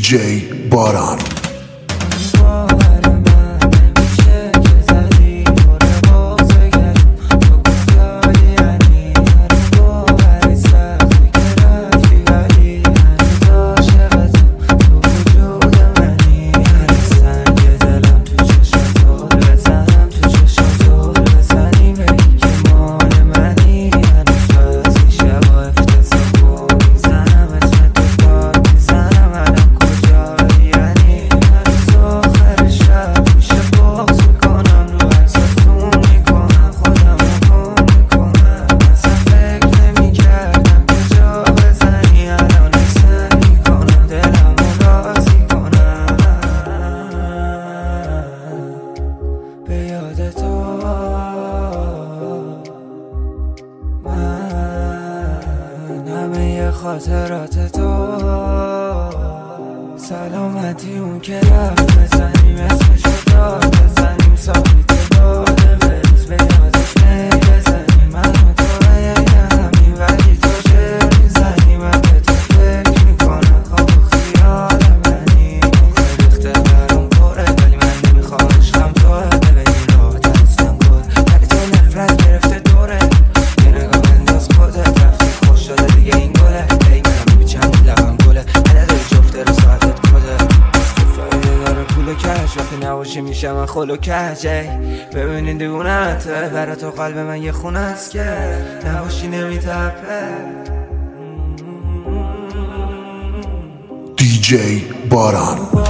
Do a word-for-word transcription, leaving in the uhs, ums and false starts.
دیجی باران. خاطرات تو سلامتی اون که رفت بزنیم اسمشو داد بزنیم ثابت داده بریز به یادش می بزنیم من و تو همین ولی تو چه میزنی من به تو فکر میکنم خواب و خیال منی ریخته برام پره ولی من نمیخواشم توه ببینی راه ترسم کد ولی تو نفرت گرفته دوره یه نگاه انداز خودت رفتی خوش شده دیگه این گله وقتی نباشی میشه من خلو کجی ببینین دیوونته برای تو قلب من یه خونه است که نباشی نمیتپه. دیجی باران.